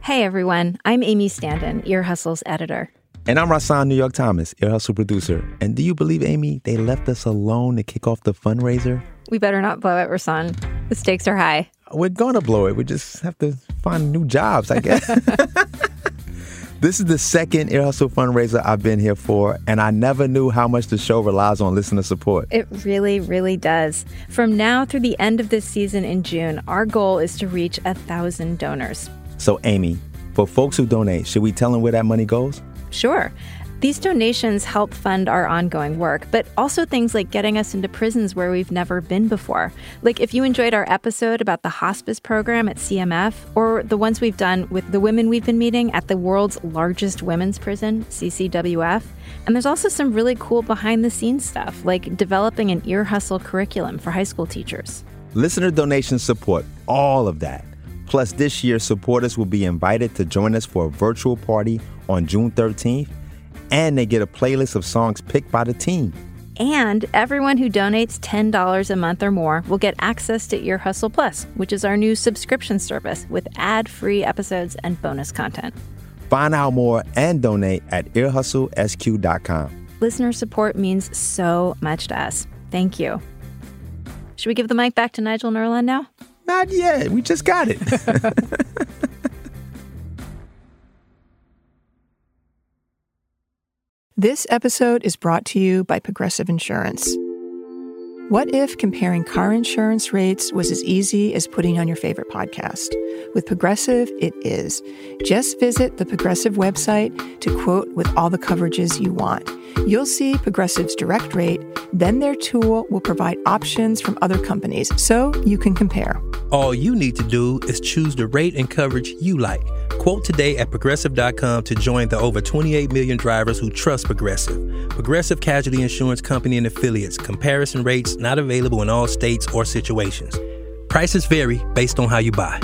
Hey everyone, I'm Amy Standen, Ear Hustle's editor. And I'm Rasan New York Thomas, Ear Hustle producer. And do you believe, Amy, they left us alone to kick off the fundraiser? We better not blow it, Rasan. The stakes are high. We're going to blow it. We just have to find new jobs, I guess. This is the second Ear Hustle fundraiser I've been here for, and I never knew how much the show relies on listener support. It really, really does. From now through the end of this season in June, our goal is to reach 1,000 donors. So, Amy, for folks who donate, should we tell them where that money goes? Sure. These donations help fund our ongoing work, but also things like getting us into prisons where we've never been before. Like if you enjoyed our episode about the hospice program at CMF, or the ones we've done with the women we've been meeting at the world's largest women's prison, CCWF. And there's also some really cool behind-the-scenes stuff, like developing an Ear Hustle curriculum for high school teachers. Listener donations support all of that. Plus, this year, supporters will be invited to join us for a virtual party on June 13th. And they get a playlist of songs picked by the team. And everyone who donates $10 a month or more will get access to Ear Hustle Plus, which is our new subscription service with ad-free episodes and bonus content. Find out more and donate at earhustlesq.com. Listener support means so much to us. Thank you. Should we give the mic back to Nigel and Earlonne now? Not yet. We just got it. This episode is brought to you by Progressive Insurance. What if comparing car insurance rates was as easy as putting on your favorite podcast? With Progressive, it is. Just visit the Progressive website to quote with all the coverages you want. You'll see Progressive's direct rate, then their tool will provide options from other companies so you can compare. All you need to do is choose the rate and coverage you like. Quote today at Progressive.com to join the over 28 million drivers who trust Progressive. Progressive Casualty Insurance Company and Affiliates. Comparison rates not available in all states or situations. Prices vary based on how you buy.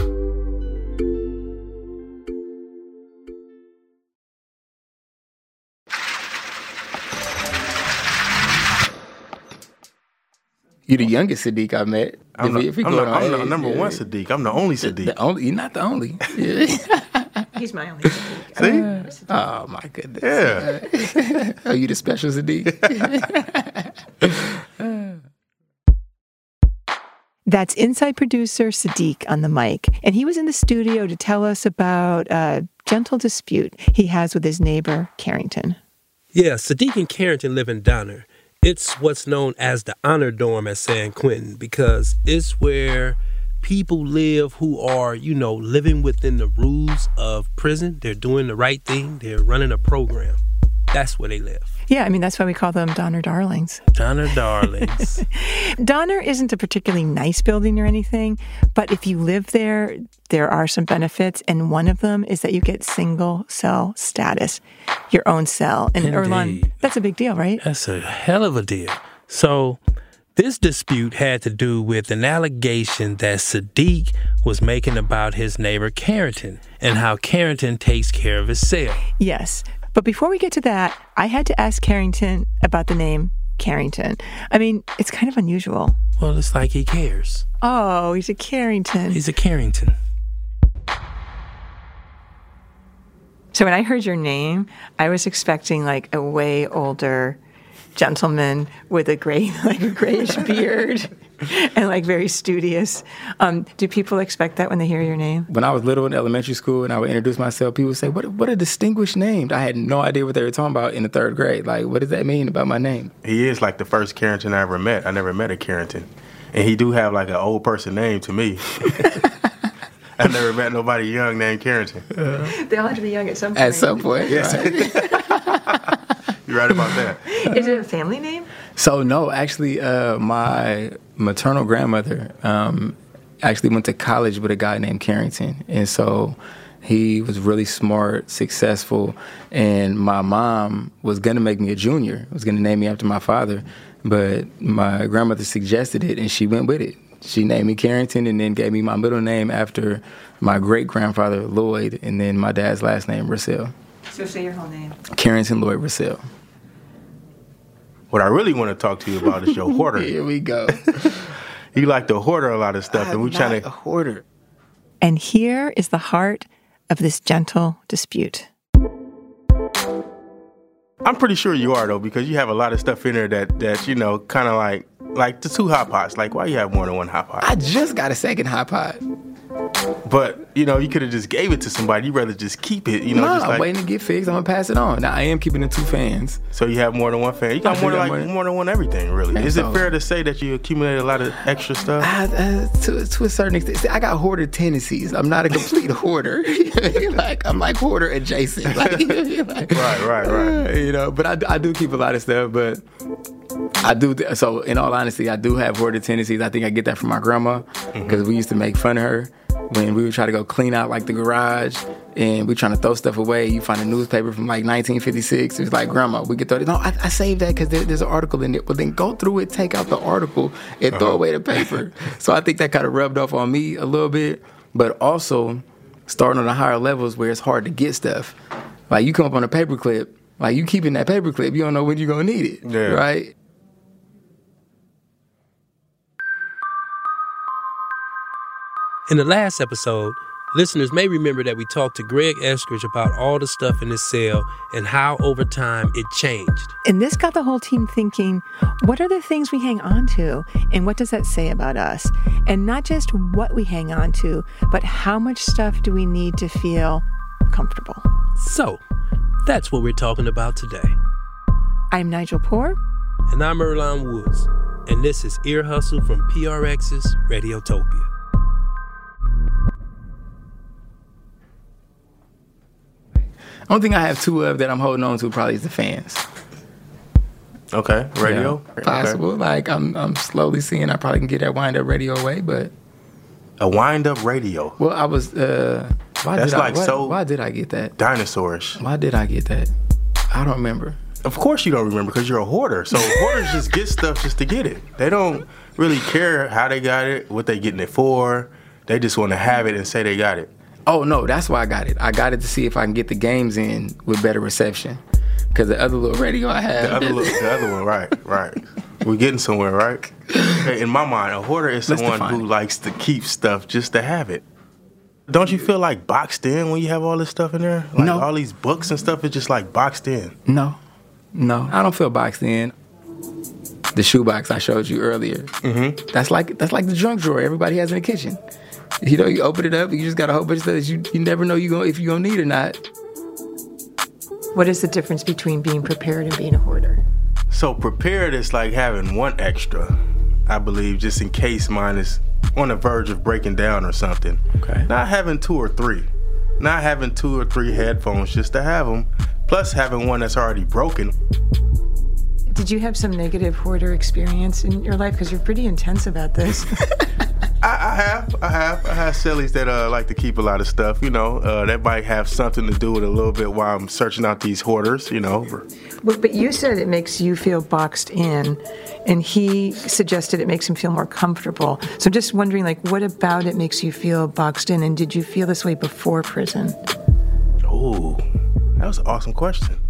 You're the youngest Sadiq I met. I'm the number one Sadiq. I'm the only Sadiq. You're not the only. He's my only Sadiq. See? Oh, my goodness. Yeah. Are you the special Sadiq? That's Inside producer Sadiq on the mic. And he was in the studio to tell us about a gentle dispute he has with his neighbor, Carrington. Yeah, Sadiq and Carrington live in Donner. It's what's known as the honor dorm at San Quentin because it's where people live who are, living within the rules of prison. They're doing the right thing. They're running a program. That's where they live. Yeah, that's why we call them Donner Darlings. Donner Darlings. Donner isn't a particularly nice building or anything, but if you live there, there are some benefits, and one of them is that you get single cell status, your own cell. And Earlonne, that's a big deal, right? That's a hell of a deal. So this dispute had to do with an allegation that Sadiq was making about his neighbor Carrington and how Carrington takes care of his cell. Yes. But before we get to that, I had to ask Carrington about the name Carrington. It's kind of unusual. Well, it's like he cares. Oh, he's a Carrington. He's a Carrington. So when I heard your name, I was expecting like a way older gentleman with a grayish beard and very studious. Do people expect that when they hear your name? When I was little in elementary school and I would introduce myself, people would say, what a distinguished name. I had no idea what they were talking about in the third grade. What does that mean about my name? He is like the first Carrington I ever met. I never met a Carrington. And he do have an old person name to me. I never met nobody young named Carrington. They all have to be young at some point. At some point, yes. You're right about that. Is it a family name? So, no, actually, my maternal grandmother actually went to college with a guy named Carrington. And so he was really smart, successful, and my mom was going to make me a junior, was going to name me after my father, but my grandmother suggested it, and she went with it. She named me Carrington and then gave me my middle name after my great-grandfather, Lloyd, and then my dad's last name, Russell. So say your whole name. Carrington Lloyd Russell. What I really want to talk to you about is your hoarder. Here we go. You like to hoarder a lot of stuff, I'm and we're trying to a hoarder. And here is the heart of this gentle dispute. I'm pretty sure you are, though, because you have a lot of stuff in there that you know, kind of like the 2 hot pots. Like, why you have more than 1 hot pot? I just got a second hot pot. But, you know, you could have just gave it to somebody. You'd rather just keep it, you know. Nah, just I'm waiting to get fixed. I'm going to pass it on. Now, I am keeping the 2 fans. So you have more than 1 fan. You got more than 1 everything, really. Man, Is it fair to say that you accumulate a lot of extra stuff? To a certain extent. See, I got hoarder tendencies. I'm not a complete hoarder. I'm like hoarder adjacent. Right. You know, but I do keep a lot of stuff, but I do. So in all honesty, I do have hoarder tendencies. I think I get that from my grandma because we used to make fun of her when we would try to go clean out like the garage and we trying to throw stuff away. You find a newspaper from like 1956. It's like, Grandma, we could throw it. No, I saved that because there's an article in it. But then go through it, take out the article, and throw away the paper. So I think that kind of rubbed off on me a little bit. But also starting on the higher levels where it's hard to get stuff. Like you come up on a paperclip, like you keeping that paperclip, you don't know when you're going to need it, right? In the last episode, listeners may remember that we talked to Greg Eskridge about all the stuff in his cell and how over time it changed. And this got the whole team thinking, what are the things we hang on to? And what does that say about us? And not just what we hang on to, but how much stuff do we need to feel comfortable? So, that's what we're talking about today. I'm Nigel Poor. And I'm Earlonne Woods. And this is Ear Hustle from PRX's Radiotopia. Only thing I have 2 of that I'm holding on to probably is the fans. Okay, radio. Yeah, possible. Okay. Like I'm slowly seeing I probably can get that wind-up radio away, but a wind-up radio. Well, I was. Why did I get that? Dinosaurs. Why did I get that? I don't remember. Of course you don't remember because you're a hoarder. So hoarders just get stuff just to get it. They don't really care how they got it, what they getting it for. They just want to have it and say they got it. Oh, no, that's why I got it. I got it to see if I can get the games in with better reception. Because the other little radio I have. The other one, right. We're getting somewhere, right? Okay, in my mind, a hoarder is someone who likes to keep stuff just to have it. Don't you feel like boxed in when you have all this stuff in there? Like no. All these books and stuff is just like boxed in. No, I don't feel boxed in. The shoebox I showed you earlier. Mm-hmm. That's like the junk drawer everybody has in the kitchen. You know, you open it up, you just got a whole bunch of stuff that you never know if you're going to need or not. What is the difference between being prepared and being a hoarder? So prepared is like having 1 extra, I believe, just in case mine is on the verge of breaking down or something. Okay. Not having 2 or 3. Not having 2 or 3 headphones just to have them, plus having one that's already broken. Did you have some negative hoarder experience in your life? Because you're pretty intense about this. I have sillies that like to keep a lot of stuff, you know. That might have something to do with a little bit while I'm searching out these hoarders, you know. But you said it makes you feel boxed in, and he suggested it makes him feel more comfortable. So I'm just wondering, like, what about it makes you feel boxed in, and did you feel this way before prison? Oh, that was an awesome question.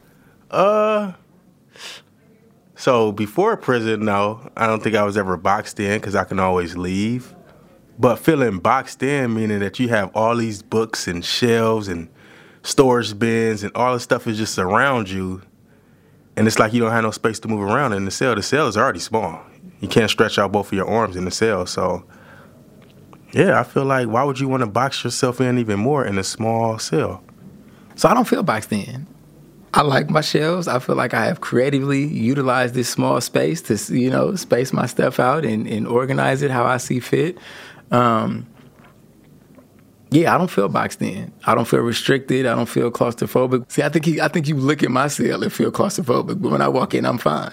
So before prison, no, I don't think I was ever boxed in because I can always leave. But feeling boxed in, meaning that you have all these books and shelves and storage bins and all the stuff is just around you. And it's like you don't have no space to move around in the cell. The cell is already small. You can't stretch out both of your arms in the cell. So, yeah, I feel like why would you want to box yourself in even more in a small cell? So I don't feel boxed in. I like my shelves. I feel like I have creatively utilized this small space to, you know, space my stuff out and organize it how I see fit. Yeah, I don't feel boxed in. I don't feel restricted. I don't feel claustrophobic. See, I think you look at my cell and feel claustrophobic, but when I walk in, I'm fine.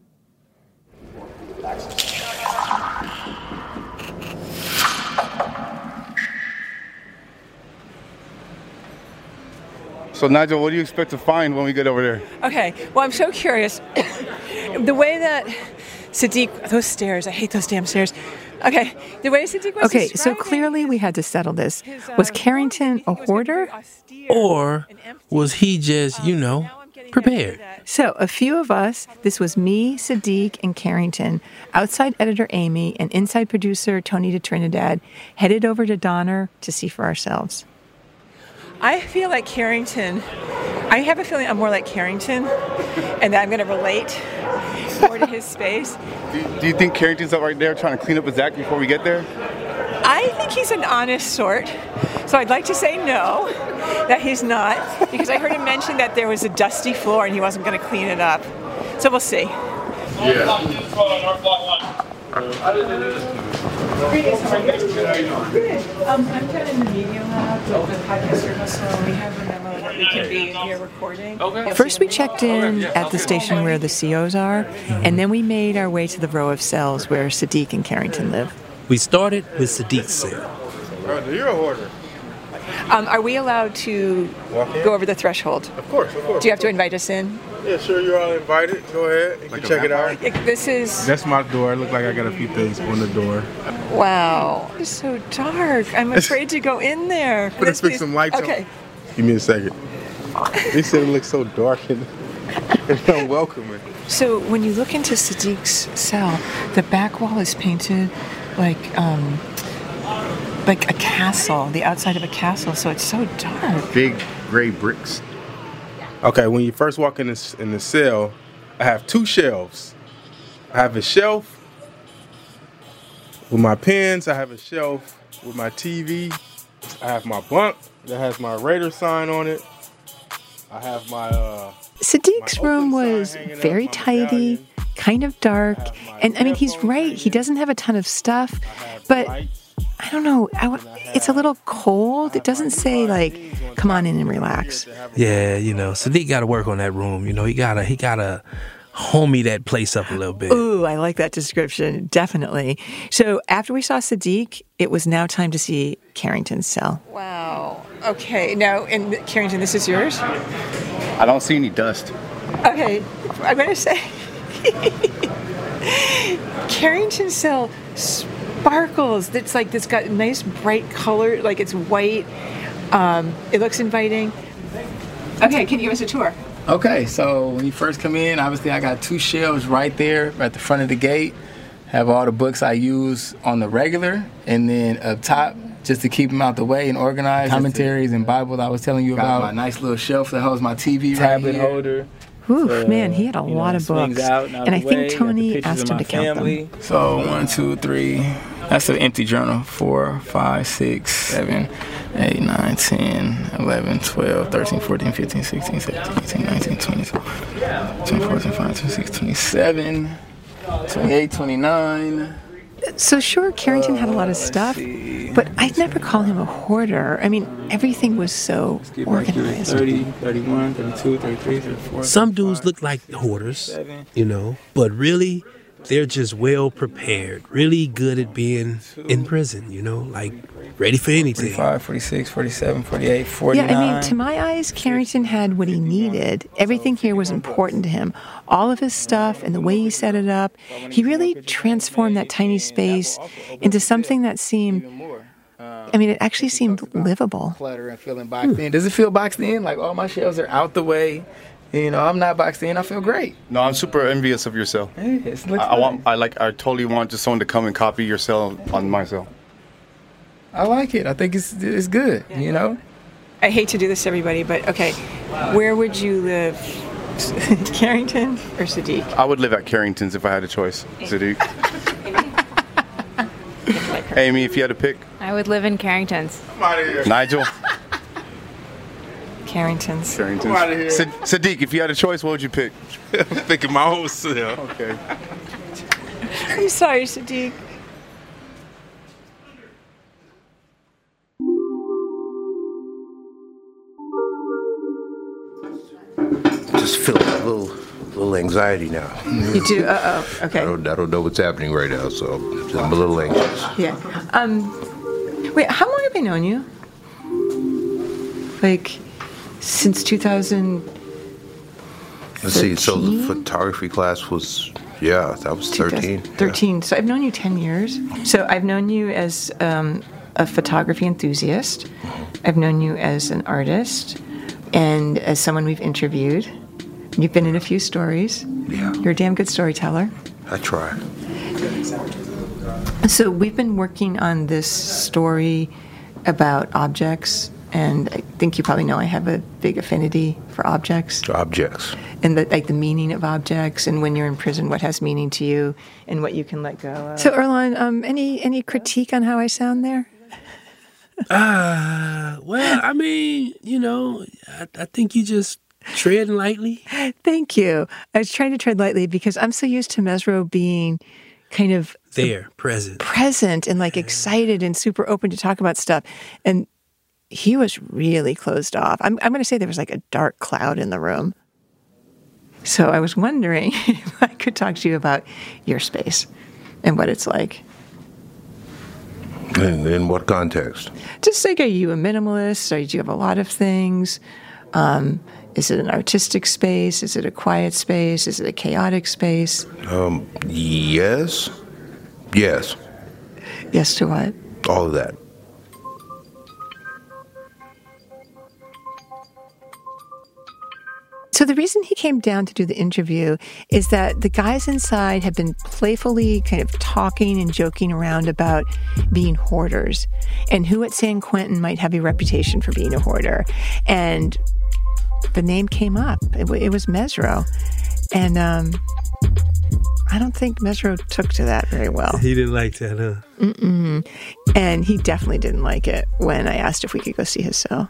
So, Nigel, what do you expect to find when we get over there? Okay, well, I'm so curious. The way that Sadiq, those stairs, I hate those damn stairs. Okay, the way Sadiq was Okay, so clearly we had to settle this. Was Carrington a hoarder? Or was he just, you know, prepared? So a few of us, this was me, Sadiq, and Carrington, outside editor Amy, and inside producer Tony de Trinidad, headed over to Donner to see for ourselves. I feel like Carrington. I have a feeling I'm more like Carrington, and that I'm going to relate more to his space. Do you think Carrington's up right there trying to clean up his act before we get there? I think he's an honest sort, so I'd like to say no, that he's not, because I heard him mention that there was a dusty floor and he wasn't going to clean it up. So we'll see. Yeah. I'm kind of in the media lab with the podcast circle, so we have a memo that we can be here recording. First, we checked in at the station where the COs are, and then we made our way to the row of cells where Sadiq and Carrington live. We started with Sadiq's cell. You're a hoarder. Are we allowed to go over the threshold? Of course. Do you have to invite us in? Yeah, sure, you're all invited. Go ahead. You can check it out. This is... That's my door. It looks like I got a few things on the door. Wow. It's so dark. I'm afraid to go in there. Let's fix some lights on. Okay. Give me a second. They said it looks so dark and unwelcoming. So when you look into Sadiq's cell, the back wall is painted like a castle, the outside of a castle, so it's so dark. Big gray bricks. Okay, when you first walk in the cell, I have two shelves. I have a shelf with my pens. I have a shelf with my TV. I have my bunk that has my Raider sign on it. I have my Sadiq's room was very tidy, kind of dark, and I mean, he's right. He doesn't have a ton of stuff, but I don't know. It's a little cold. It doesn't say like, "Come on in and relax." Yeah, Sadiq got to work on that room. He gotta homie that place up a little bit. Ooh, I like that description. Definitely. So after we saw Sadiq, it was now time to see Carrington's cell. Wow. Okay. Now, and Carrington, this is yours? I don't see any dust. Okay. I'm going to say Carrington's cell sparkles. It's got nice bright color, like it's white. It looks inviting. Okay, can you give us a tour? Okay, so when you first come in, obviously I got two shelves right there at the front of the gate. Have all the books I use on the regular, and then up top, just to keep them out the way and organized, commentaries and Bible I was telling you about. My nice little shelf that holds my TV tablet holder. Ooh, man, he had a lot of books. And I think Tony asked him to count them. So 1, 2, 3. That's an empty journal. 4, 5, 6, 7, 8, 9, 10, 11, 12, 13, 14, 15, 16, 17, 18, 19, 20, 24, 25, 26, 27, 28, 29. So sure, Carrington had a lot of stuff, but I'd never call him a hoarder. I mean, everything was so organized. 30, 31, 32, 33, 34. Some dudes look like hoarders, but really, they're just well prepared, really good at being in prison, like ready for anything. 45, 46, 47, 48, 49. Yeah, I mean, to my eyes, Carrington had what he needed. Everything here was important to him. All of his stuff and the way he set it up. He really transformed that tiny space into something that seemed, it actually seemed livable. Clutter and feeling boxed in. Does it feel boxed in? Like all my shelves are out the way. I'm not boxed in. I feel great. No, I'm super envious of your cell. Hey, I totally want just someone to come and copy your cell on my cell. I like it. I think it's good, I hate to do this to everybody, but okay, where would you live? Carrington or Sadiq? I would live at Carrington's if I had a choice. Sadiq. Amy, if you had to pick. I would live in Carrington's. I'm out of here. Nigel. Carrington's. I'm out of here. Sadiq, if you had a choice, what would you pick? I'm thinking my own cell. Okay. I'm sorry, Sadiq. Just feel a little anxiety now. You do? Okay. I don't know what's happening right now, so I'm a little anxious. Yeah. Wait, how long have I known you? Like, since 2000. Let's see, so the photography class was, that was 13. 13. Yeah. So I've known you 10 years. So I've known you as a photography enthusiast. I've known you as an artist and as someone we've interviewed. You've been in a few stories. Yeah. You're a damn good storyteller. I try. So we've been working on this story about objects And I think you probably know I have a big affinity for objects. Objects. And the meaning of objects, and when you're in prison, what has meaning to you, and what you can let go of. So, Earlonne, any critique on how I sound there? Well, I mean, I think you just tread lightly. Thank you. I was trying to tread lightly because I'm so used to Mesro being kind of there, present and like excited and super open to talk about stuff. And he was really closed off. I'm going to say there was like a dark cloud in the room. So I was wondering if I could talk to you about your space and what it's like. In what context? Just like, are you a minimalist? Or do you have a lot of things? Is it an artistic space? Is it a quiet space? Is it a chaotic space? Yes. Yes. Yes to what? All of that. So the reason he came down to do the interview is that the guys inside have been playfully kind of talking and joking around about being hoarders and who at San Quentin might have a reputation for being a hoarder. And the name came up. It was Mesro. And I don't think Mesro took to that very well. He didn't like that, huh? Mm-mm. And he definitely didn't like it when I asked if we could go see his cell.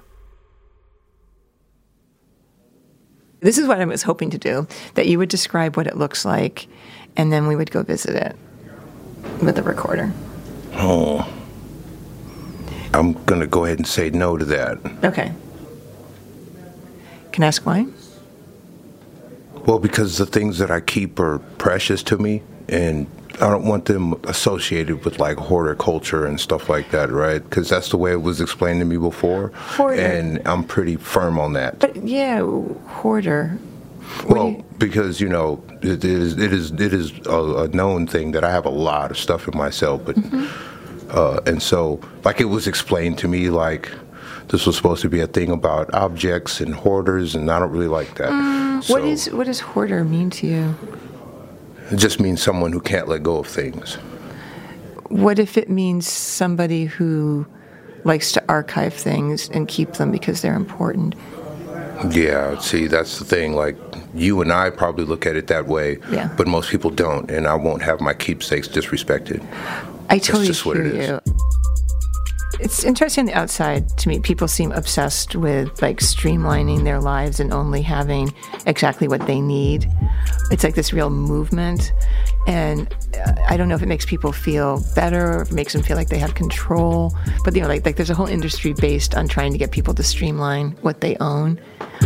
This is what I was hoping to do, that you would describe what it looks like, and then we would go visit it with a recorder. Oh. I'm going to go ahead and say no to that. Okay. Can I ask why? Well, because the things that I keep are precious to me, and I don't want them associated with like hoarder culture and stuff like that, right? Because that's the way it was explained to me before. Hoarder. And I'm pretty firm on that. But yeah, hoarder. Well, because it is a known thing that I have a lot of stuff in myself, but and so like it was explained to me like this was supposed to be a thing about objects and hoarders, and I don't really like that. What does hoarder mean to you? It just means someone who can't let go of things. What if it means somebody who likes to archive things and keep them because they're important? Yeah, see, that's the thing. Like, you and I probably look at it that way, but most people don't, and I won't have my keepsakes disrespected. I totally That's just what hear it is. you. It's interesting on the outside to me. People seem obsessed with like streamlining their lives and only having exactly what they need. It's like this real movement, and I don't know if it makes people feel better or if it makes them feel like they have control. But like there's a whole industry based on trying to get people to streamline what they own.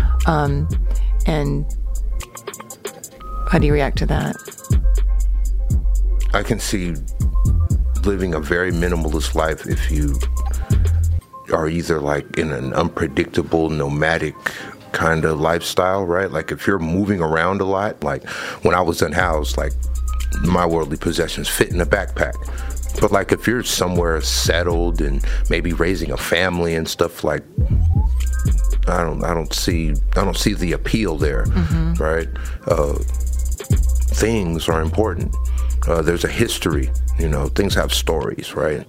And how do you react to that? I can see living a very minimalist life if you are either like in an unpredictable nomadic kind of lifestyle, right? Like if you're moving around a lot, like when I was unhoused, like my worldly possessions fit in a backpack. But like if you're somewhere settled and maybe raising a family and stuff, like I don't see the appeal there, right? Things are important. There's a history, things have stories, right?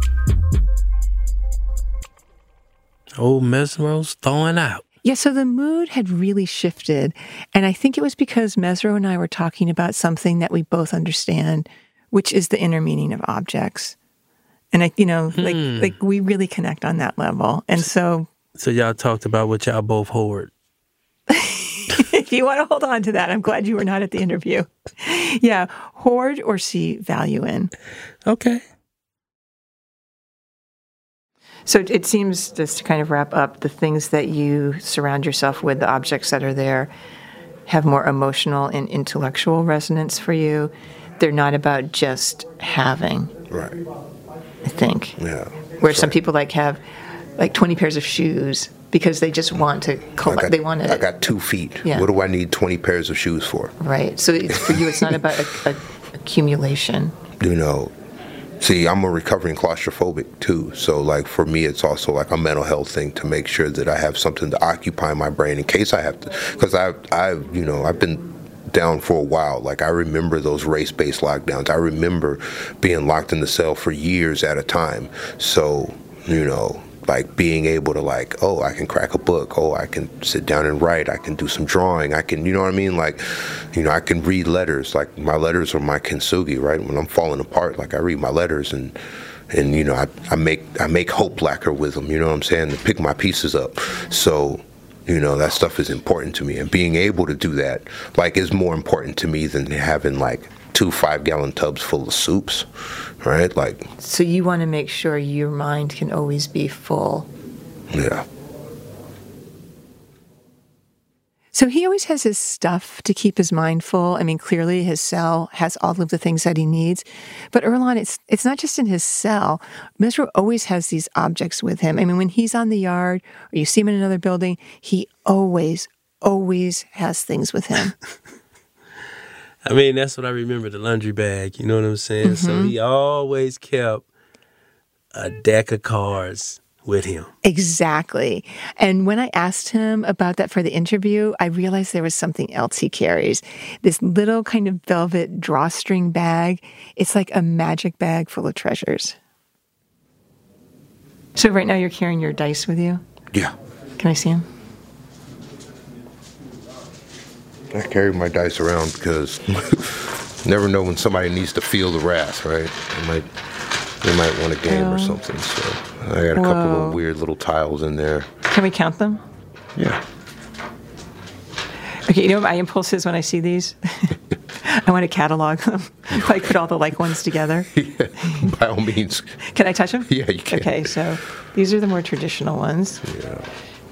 Old Mesro's thawing out. Yeah, so the mood had really shifted. And I think it was because Mesro and I were talking about something that we both understand, which is the inner meaning of objects. And like we really connect on that level. And so y'all talked about what y'all both hoard. If you want to hold on to that, I'm glad you were not at the interview. Yeah, hoard or see value in. Okay. So it seems, just to kind of wrap up, the things that you surround yourself with, the objects that are there, have more emotional and intellectual resonance for you. They're not about just having. Right. I think. Yeah. Where some people have 20 pairs of shoes because they just want to collect. I got 2 feet. Yeah. What do I need 20 pairs of shoes for? Right. So for you, it's not about accumulation. See, I'm a recovering claustrophobic too. So for me, it's also like a mental health thing to make sure that I have something to occupy my brain in case I have to. Because I've been down for a while. Like I remember those race-based lockdowns. I remember being locked in the cell for years at a time. So, like being able to like, oh, I can crack a book, oh, I can sit down and write, I can do some drawing, I can, you know what I mean, like, you know, I can read letters. Like my letters are my kintsugi, right? When I'm falling apart, like I read my letters and you know, I make hope lacquer with them, you know what I'm saying, to pick my pieces up. So, you know, that stuff is important to me, and being able to do that like is more important to me than having like 2 5-gallon tubs full of soups, right? Like, so you want to make sure your mind can always be full. Yeah. So he always has his stuff to keep his mind full. I mean, clearly his cell has all of the things that he needs. But Earlonne, it's not just in his cell. Mesro always has these objects with him. I mean, when he's on the yard or you see him in another building, he always has things with him. I mean, that's what I remember, the laundry bag. You know what I'm saying? So he always kept a deck of cards with him. Exactly. And when I asked him about that for the interview, I realized there was something else he carries. This little kind of velvet drawstring bag. It's like a magic bag full of treasures. So right now you're carrying your dice with you? Yeah. Can I see them? I carry my dice around because never know when somebody needs to feel the wrath, right? They might want a game or something. So I got a couple of weird little tiles in there. Can we count them? Yeah. Okay, you know what my impulse is when I see these? I want to catalog them. Like put all the like ones together. Yeah, by all means. Can I touch them? Yeah, you can. Okay, so these are the more traditional ones. Yeah.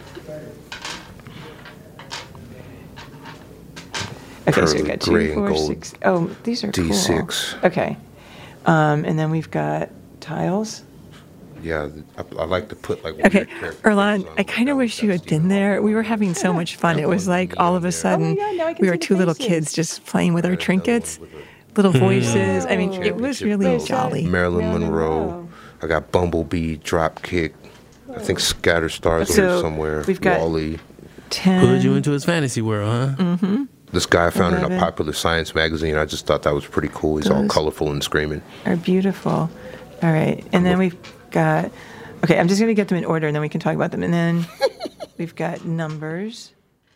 Okay, so we've got 2, 4, 6. Oh, these are D6. Cool. Okay. And then we've got tiles. Yeah, I like to put like... Okay, Earlonne, I kind of wish you had been there. We were having so much fun. It was like all of a sudden we were 2 little kids just playing with our trinkets, little voices. I mean, it was really jolly. Marilyn Monroe. I got Bumblebee, Dropkick. I think Scatterstars here somewhere. We've got Wally. 10. Pulled you into his fantasy world, huh? Mm-hmm. This guy I found in a Popular Science magazine. I just thought that was pretty cool. He's all colorful and screaming. Are beautiful. All right. And then we've got... Okay, I'm just going to get them in order, and then we can talk about them. And then we've got numbers.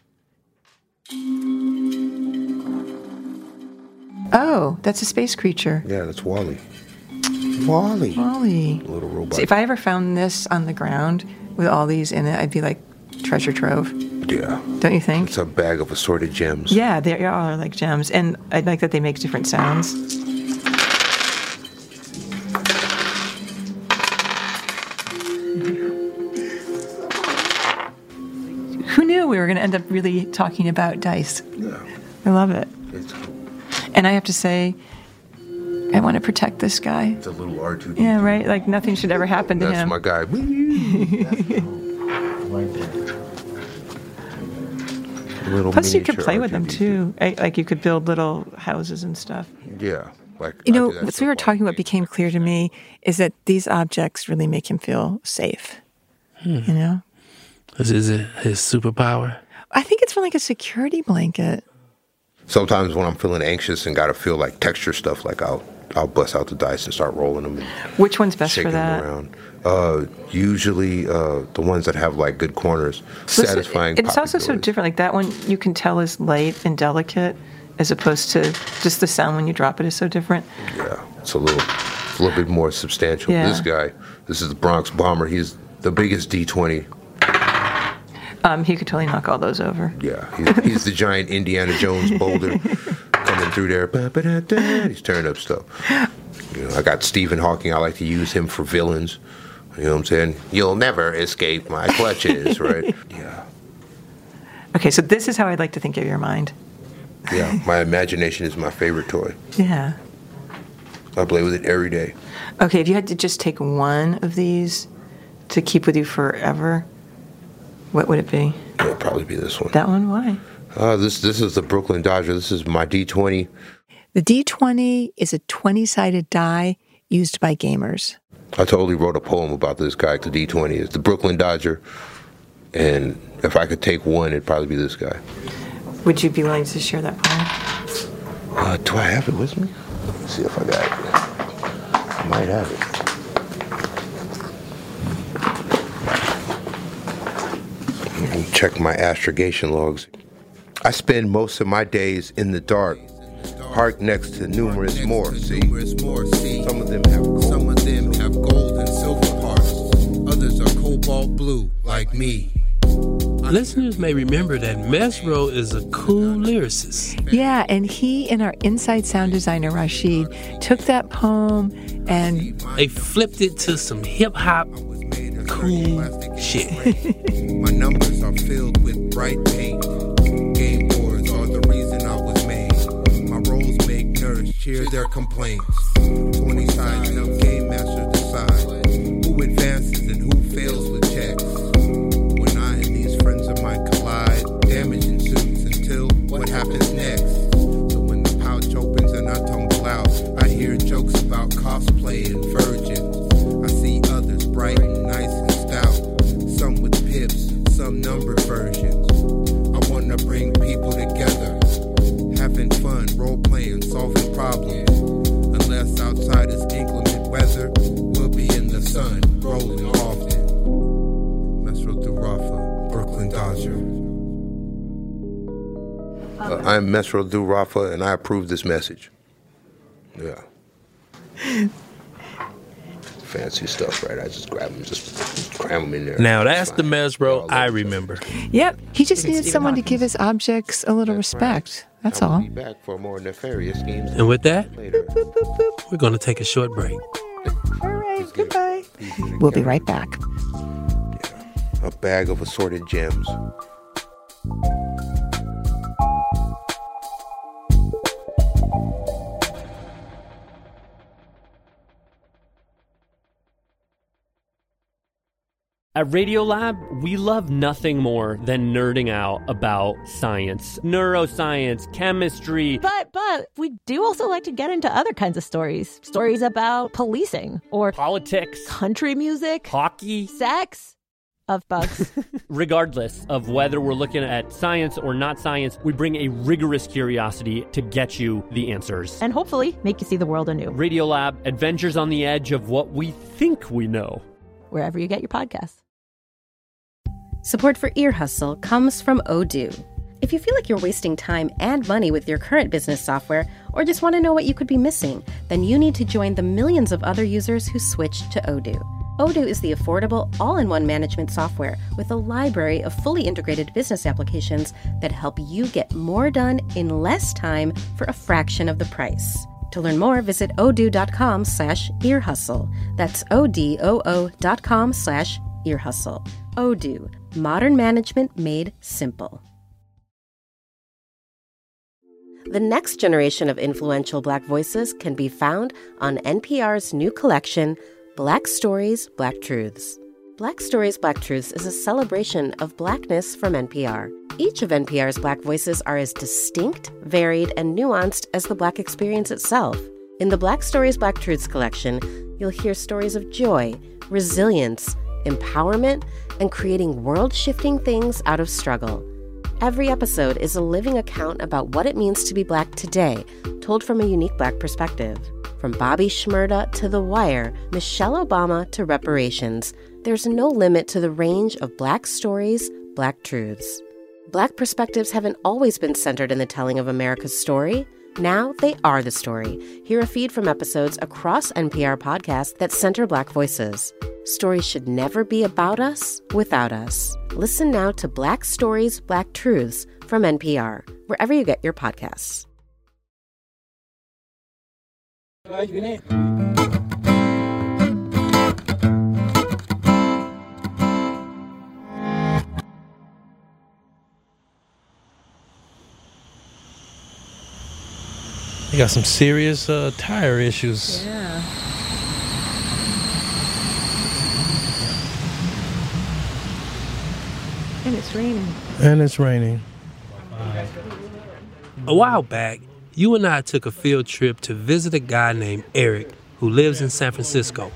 Oh, that's a space creature. Yeah, that's Wally. Wally. Little robot. See, if I ever found this on the ground with all these in it, I'd be like treasure trove. Yeah. Don't you think? It's a bag of assorted gems. Yeah, they all are like gems. And I like that they make different sounds. Who knew we were going to end up really talking about dice? Yeah. I love it. It's cool. And I have to say, I want to protect this guy. It's a little R2D2. Yeah, right? Like nothing should ever happen to That's him. my guy. Right there. Plus, you could play with them too. Like you could build little houses and stuff. Yeah, like you know, what we were talking about became clear to me is that these objects really make him feel safe. You know, Is it his superpower? I think it's more like a security blanket. Sometimes when I'm feeling anxious and gotta feel like texture stuff, like I'll bust out the dice and start rolling them. And which one's best for that? Them around. Usually the ones that have like good corners, satisfying. It's also so different. Like that one, you can tell is light and delicate, as opposed to just the sound when you drop it is so different. Yeah, it's a little bit more substantial. Yeah. This is the Bronx Bomber. He's the biggest D20. He could totally knock all those over. Yeah, he's the giant Indiana Jones boulder coming through there. He's tearing up stuff. You know, I got Stephen Hawking. I like to use him for villains. You know what I'm saying? You'll never escape my clutches, right? Yeah. Okay, so this is how I'd like to think of your mind. Yeah, my imagination is my favorite toy. Yeah. I play with it every day. Okay, if you had to just take one of these to keep with you forever, what would it be? It would probably be this one. That one? Why? This is the Brooklyn Dodger. This is my D20. The D20 is a 20-sided die used by gamers. I totally wrote a poem about this guy. The D20 is the Brooklyn Dodger, and if I could take one, it'd probably be this guy. Would you be willing to share that poem? Do I have it with me? Let's see if I got it. I might have it. and check my astrogation logs. I spend most of my days in the dark, parked next to numerous more. See, some of them have gold and silver parts. Others are cobalt blue, like me. Listeners may remember that Mesro is a cool lyricist. Yeah, and he and our inside sound designer, Rashid, took that poem and they flipped it to some hip-hop cool shit. My numbers are filled with bright paint. Game boards are the reason I was made. My roles make nerds cheer their complaints. 20 sides of game masters decide who advances and who fails with checks. When I and these friends of mine collide, damage ensues until what happens next. So when the pouch opens and I tumble out, I hear jokes about cosplay and virgins. I see others bright and nice and stout, some with pips, some numbered versions. I wanna bring people together, having fun, role-playing, solving problems. Unless outside is inclement weather, we'll be in the sun, rolling often. Mesro Durafa, Brooklyn Dodger. I'm Mesro Durafa, and I approve this message. Yeah. Fancy stuff, right? I just grab them, just cram them in there. Now that's the Mesro I remember. Yep, he just needed someone to give his objects a little respect. That's all. Be back for more nefarious schemes. And with that, later. we're going to take a short break. All right, goodbye. We'll be right back. Yeah. A bag of assorted gems. At Radiolab, we love nothing more than nerding out about science, neuroscience, chemistry. But we do also like to get into other kinds of stories. Stories about policing or politics, country music, hockey, sex, of bugs. Regardless of whether we're looking at science or not science, we bring a rigorous curiosity to get you the answers. And hopefully make you see the world anew. Radiolab, adventures on the edge of what we think we know. Wherever you get your podcasts. Support for Ear Hustle comes from Odoo. If you feel like you're wasting time and money with your current business software, or just want to know what you could be missing, then you need to join the millions of other users who switched to Odoo. Odoo is the affordable, all-in-one management software with a library of fully integrated business applications that help you get more done in less time for a fraction of the price. To learn more, visit odoo.com/earhustle. That's odoo.com/earhustle. Odoo, modern management made simple. The next generation of influential Black voices can be found on NPR's new collection, Black Stories, Black Truths. Black Stories, Black Truths is a celebration of Blackness from NPR. Each of NPR's Black voices are as distinct, varied, and nuanced as the Black experience itself. In the Black Stories, Black Truths collection, you'll hear stories of joy, resilience, empowerment, and creating world-shifting things out of struggle. Every episode is a living account about what it means to be Black today, told from a unique Black perspective. From Bobby Shmurda to The Wire, Michelle Obama to reparations, there's no limit to the range of Black stories, Black truths. Black perspectives haven't always been centered in the telling of America's story. Now they are the story. Hear a feed from episodes across NPR podcasts that center Black voices. Stories should never be about us without us. Listen now to Black Stories, Black Truths from NPR, wherever you get your podcasts. They got some serious tire issues. Yeah. And it's raining. A while back, you and I took a field trip to visit a guy named Eric who lives in San Francisco.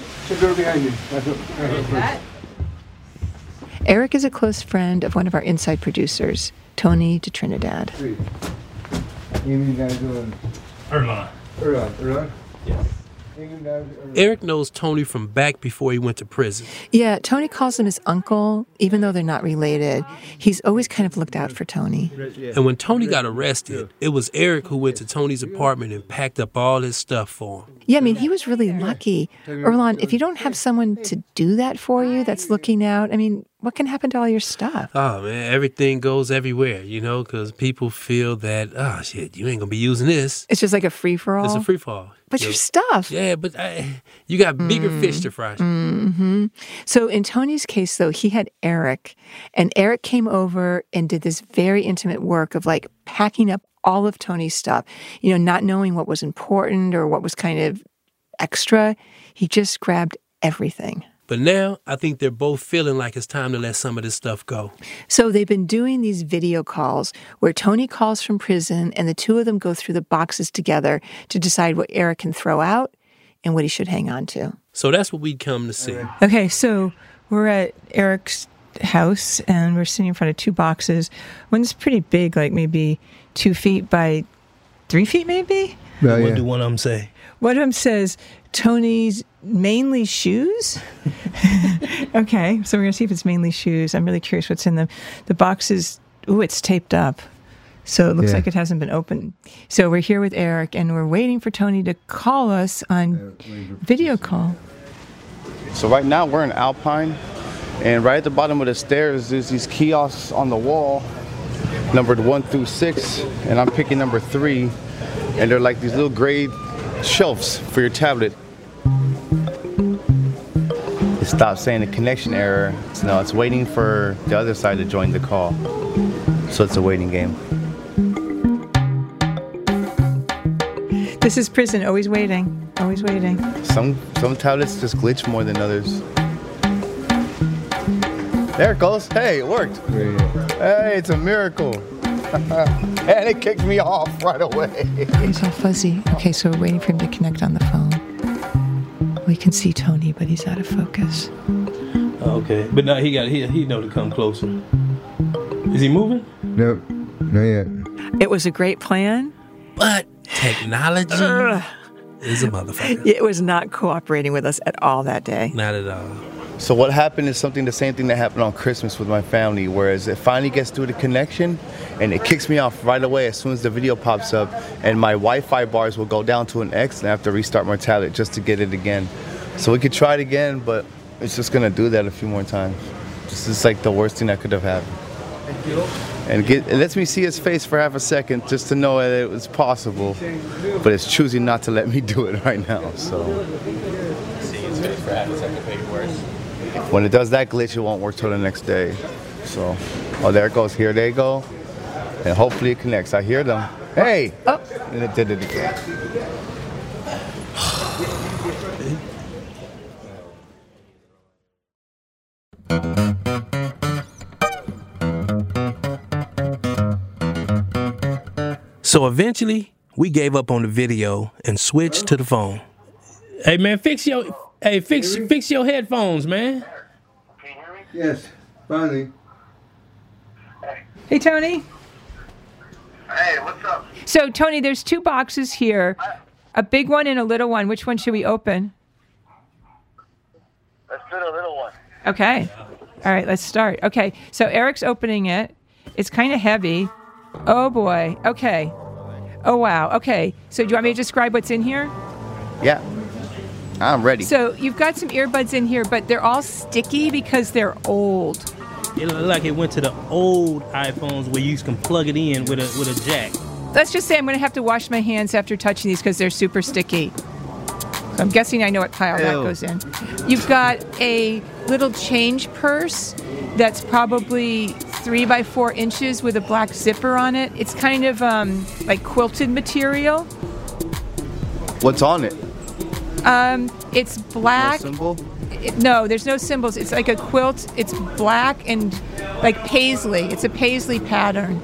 Eric is a close friend of one of our inside producers, Tony de Trinidad. Erlan. Yes. Eric knows Tony from back before he went to prison. Yeah, Tony calls him his uncle, even though they're not related. He's always kind of looked out for Tony. And when Tony got arrested, it was Eric who went to Tony's apartment and packed up all his stuff for him. Yeah, I mean, he was really lucky. Earlonne, if you don't have someone to do that for you that's looking out, I mean, what can happen to all your stuff? Oh, man, everything goes everywhere, because people feel that, oh, shit, you ain't going to be using this. It's just like a free-for-all? It's a free-for-all. But your stuff. Yeah, but you got bigger fish to fry. Mm-hmm. So in Tony's case, though, he had Eric, and Eric came over and did this very intimate work of like packing up all of Tony's stuff, not knowing what was important or what was kind of extra. He just grabbed everything. But now I think they're both feeling like it's time to let some of this stuff go. So they've been doing these video calls where Tony calls from prison and the two of them go through the boxes together to decide what Eric can throw out and what he should hang on to. So that's what we come to see. Okay, so we're at Eric's house and we're sitting in front of two boxes. One's pretty big, like maybe 2 feet by 3 feet maybe? What do one of them say? One of them says, Tony's mainly shoes? Okay, so we're going to see if it's mainly shoes. I'm really curious what's in them. The box is, it's taped up. So it looks like it hasn't been opened. So we're here with Eric, and we're waiting for Tony to call us on video call. So right now we're in Alpine, and right at the bottom of the stairs, there's these kiosks on the wall, numbered 1 through 6, and I'm picking number 3, and they're like these little gray shelves for your tablet. It stopped saying a connection error. So no, it's waiting for the other side to join the call. So it's a waiting game. This is prison, always waiting, always waiting. Some tablets just glitch more than others. There it goes. Hey, it worked. Hey, it's a miracle. And it kicked me off right away. He's all fuzzy. Okay, so we're waiting for him to connect on the phone. We can see Tony, but he's out of focus. Okay, but now he know to come closer. Is he moving? Nope, not yet. It was a great plan, but technology is a motherfucker. It was not cooperating with us at all that day. Not at all. So what happened is the same thing that happened on Christmas with my family, whereas it finally gets through the connection and it kicks me off right away as soon as the video pops up, and my Wi-Fi bars will go down to an X and I have to restart my tablet just to get it again. So we could try it again, but it's just gonna do that a few more times. This is like the worst thing that could have happened. And it lets me see his face for half a second just to know that it was possible, but it's choosing not to let me do it right now, so. See his face for half a second, make it worse. When it does that glitch, it won't work till the next day. So, oh, there it goes. Here they go. And hopefully it connects. I hear them. Hey! Oh. And it did it again. So eventually, we gave up on the video and switched to the phone. Hey man, fix your headphones, man. Yes, finally. Hey, Tony. Hey, what's up? So, Tony, there's two boxes here, a big one and a little one. Which one should we open? Let's do the little one. Okay. All right, let's start. Okay, so Eric's opening it. It's kind of heavy. Oh, boy. Okay. Oh, wow. Okay, so do you want me to describe what's in here? Yeah. I'm ready. So you've got some earbuds in here, but they're all sticky because they're old. It looked like it went to the old iPhones where you can plug it in with a jack. Let's just say I'm going to have to wash my hands after touching these because they're super sticky. So I'm guessing I know what pile that goes in. You've got a little change purse that's probably 3 by 4 inches with a black zipper on it. It's kind of like quilted material. What's on it? It's black. No symbol? No, there's no symbols. It's like a quilt. It's black and like paisley. It's a paisley pattern.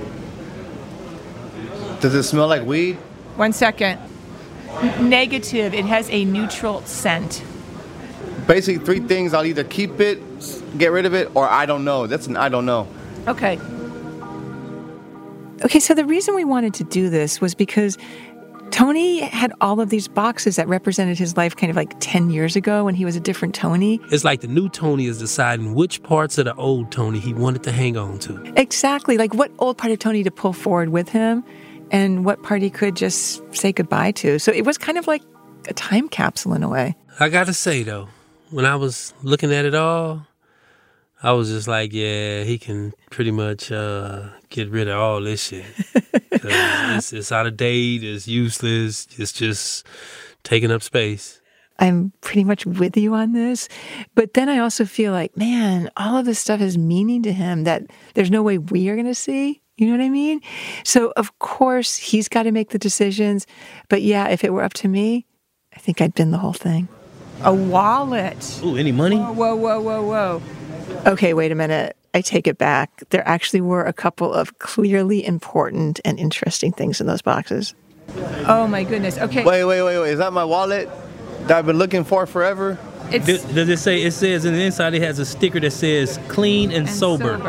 Does it smell like weed? 1 second. Negative. It has a neutral scent. Basically 3 things. I'll either keep it, get rid of it, or I don't know. That's an I don't know. Okay. Okay, so the reason we wanted to do this was because Tony had all of these boxes that represented his life kind of like 10 years ago when he was a different Tony. It's like the new Tony is deciding which parts of the old Tony he wanted to hang on to. Exactly. Like what old part of Tony to pull forward with him and what part he could just say goodbye to. So it was kind of like a time capsule in a way. I got to say, though, when I was looking at it all, I was just like, yeah, he can pretty much get rid of all this shit. It's out of date, it's useless, it's just taking up space. I'm pretty much with you on this. But then I also feel like, man, all of this stuff has meaning to him that there's no way we are going to see. You know what I mean? So, of course, he's got to make the decisions. But yeah, if it were up to me, I think I'd bin the whole thing. A wallet. Ooh, any money? Whoa. Okay, wait a minute. I take it back. There actually were a couple of clearly important and interesting things in those boxes. Oh, my goodness. Okay. Wait. Is that my wallet that I've been looking for forever? Does it say, it says in the inside it has a sticker that says clean and sober.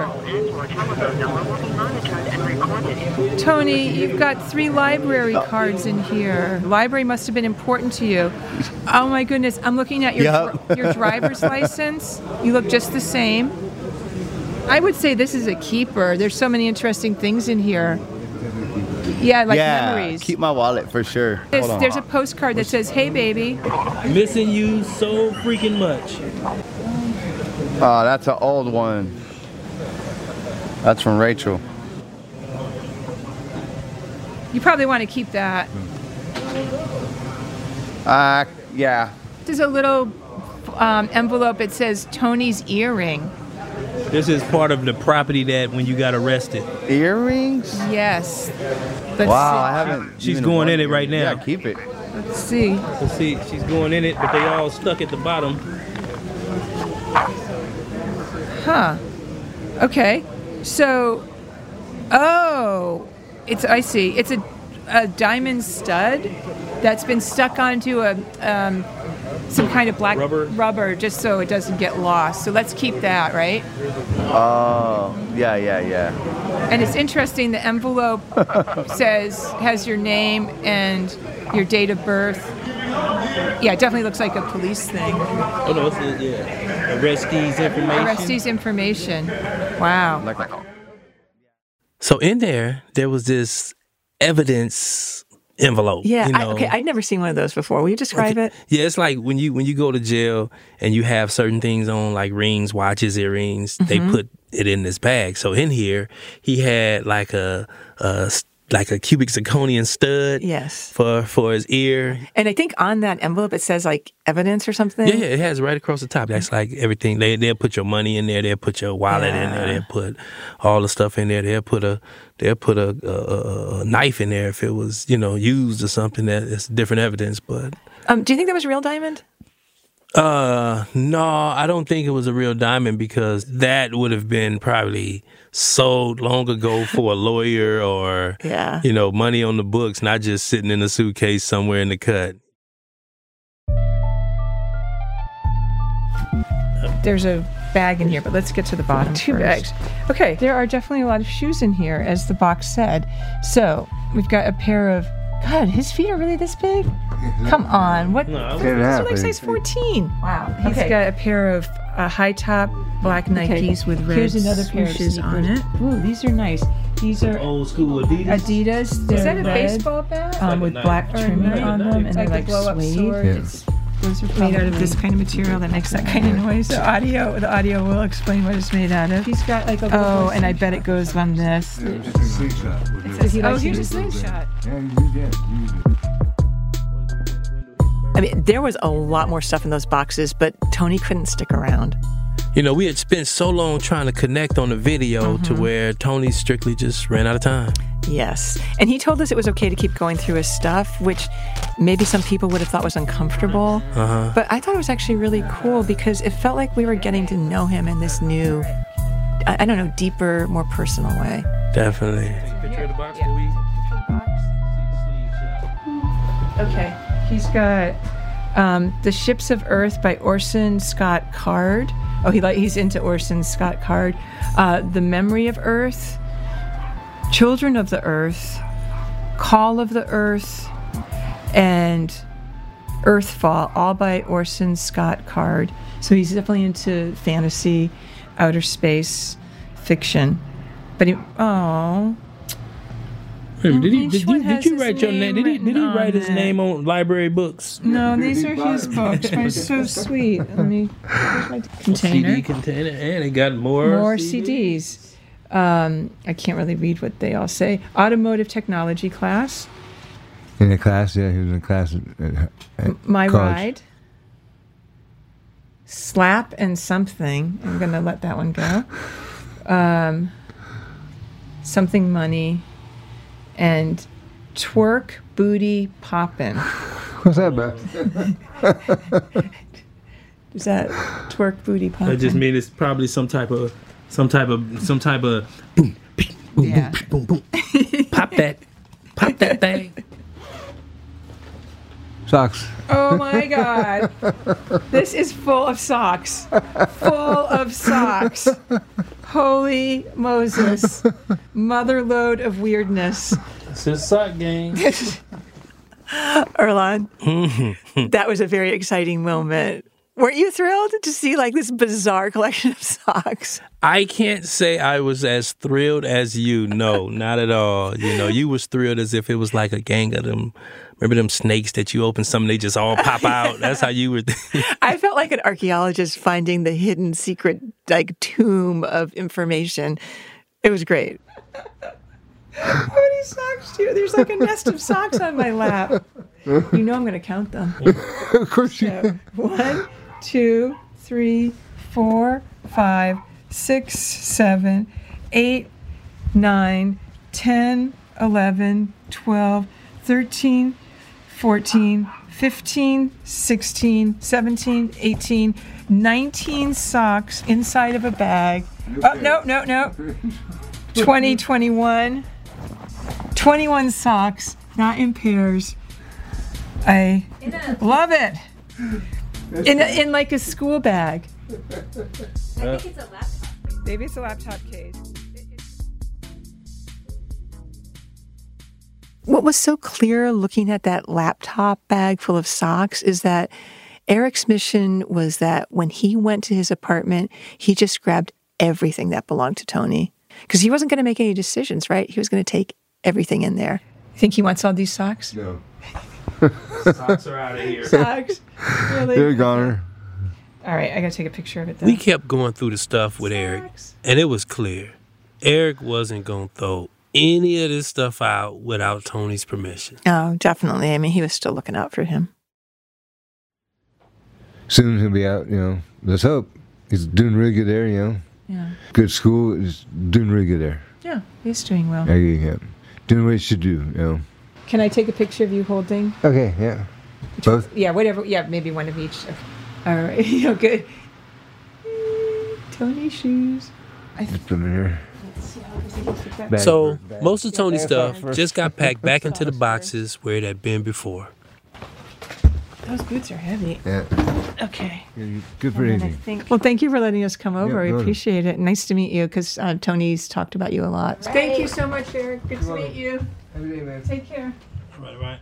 Tony, you've got 3 library cards in here. Library must have been important to you. Oh my goodness, I'm looking at your driver's license. You look just the same. I would say this is a keeper. There's so many interesting things in here. Yeah, like memories. Keep my wallet for sure. There's a postcard that says, "Hey, baby. Missing you so freaking much." Oh, that's an old one. That's from Rachel. You probably want to keep that. Yeah. There's a little envelope. It says Tony's earring. This is part of the property that when you got arrested. Earrings? Yes. I haven't. She's going in it right now. Yeah, keep it. Let's see. She's going in it, but they all stuck at the bottom. Huh. Okay. So, I see. It's a diamond stud that's been stuck onto some kind of black rubber just so it doesn't get lost. So let's keep that, right? Oh, yeah. And it's interesting, the envelope has your name and your date of birth. Yeah, it definitely looks like a police thing. Oh, no, arrestees information. Arrestees information. Wow. So in there was this evidence envelope. Yeah, I'd never seen one of those before. Will you describe it? Yeah, it's like when you go to jail and you have certain things on, like rings, watches, earrings, they put it in this bag. So in here, he had like a cubic zirconian stud. Yes. For his ear. And I think on that envelope it says like evidence or something. Yeah, it has right across the top. That's like everything. They'll put your money in there. They'll put your wallet in there. They'll put all the stuff in there. They'll put a knife in there if it was used or something. That's different evidence. But do you think that was a real diamond? No, I don't think it was a real diamond because that would have been probably sold long ago for a lawyer or, money on the books, not just sitting in a suitcase somewhere in the cut. There's a bag in here, but let's get to the bottom. 2 bags. Okay, there are definitely a lot of shoes in here, as the box said. So we've got a pair of... God, his feet are really this big? Come on. What? No, these are like size 14. Wow. He's got a pair of high-top black Nikes with red Here's another pair of swooshes on it. Ooh, these are nice. These are old school Adidas. Is that a baseball bat? With black trimming on them, and they're like suede. Those are made out of this kind of material that makes that kind of noise. The audio will explain what it's made out of. He's got like a and I bet it goes on this. Here's a slingshot. I mean, there was a lot more stuff in those boxes, but Tony couldn't stick around. We had spent so long trying to connect on the video to where Tony strictly just ran out of time. Yes. And he told us it was okay to keep going through his stuff, which maybe some people would have thought was uncomfortable. But I thought it was actually really cool because it felt like we were getting to know him in this new, I don't know, deeper, more personal way. Definitely. Picture of the box, Okay. He's got The Ships of Earth by Orson Scott Card. Oh, he's into Orson Scott Card. The Memory of Earth, Children of the Earth, Call of the Earth, and Earthfall, all by Orson Scott Card. So he's definitely into fantasy, outer space, fiction. But Did you write your name? Did he write his name on library books? No, these are his books. They're so sweet. Let me. Here's my container. CD container, and it got more CDs. I can't really read what they all say. Automotive technology class. In a class, yeah, he was in a class at My college. Ride. Slap and Something. I'm gonna let that one go. Something Money. And Twerk Booty Poppin'. What's that about? Is that Twerk Booty Poppin'? I just mean it's probably some type of boom, Yeah. boom, boom. Pop that thing. Socks. Oh my God. This is full of socks. Full of socks. Holy Moses. Mother load of weirdness. It's a sock game. Erlan, that was a very exciting moment. Weren't you thrilled to see like this bizarre collection of socks? I can't say I was as thrilled as you. No, not at all. You was thrilled as if it was like a gang of them. Remember them snakes that you open some, they just all pop out? That's how you were. I felt like an archaeologist finding the hidden secret like tomb of information. It was great. How many socks do you? There's like a nest of socks on my lap. You know I'm going to count them. Of course you So, 1, 2, 3, 4, 5, 6, 7, 8, 9, 10, 11, 12, 13, 14, 15, 16, 17, 18, 19 socks inside of a bag. Oh, no. 20, 21. 21 socks, not in pairs. I love it. In like a school bag. I think it's a laptop. Maybe it's a laptop case. What was so clear looking at that laptop bag full of socks is that Eric's mission was that when he went to his apartment, he just grabbed everything that belonged to Tony. Because he wasn't going to make any decisions, right? He was going to take everything in there. You think he wants all these socks? No. Socks are out of here. Socks? Really? They're goner. All right, I got to take a picture of it, though. We kept going through the stuff with Eric, and it was clear. Eric wasn't going to throw any of this stuff out without Tony's permission. Oh, definitely. I mean, he was still looking out for him. Soon he'll be out, let's hope. He's doing really good there, Yeah. Good school, he's doing really good there. Yeah, he's doing well. Yeah. Doing what he should do, Can I take a picture of you holding? Okay, yeah. Both? Yeah, whatever. Yeah, maybe one of each. All right. Good. Tony shoes. Put them in here. So most of Tony's stuff just got packed back into the boxes where it had been before. Those boots are heavy. Yeah. Okay. Good for anything. Well, thank you for letting us come over. Yeah, I appreciate it. Nice to meet you because Tony's talked about you a lot. Right. Thank you so much, Eric. Good to meet you. Have a good day, man. Take care. Right.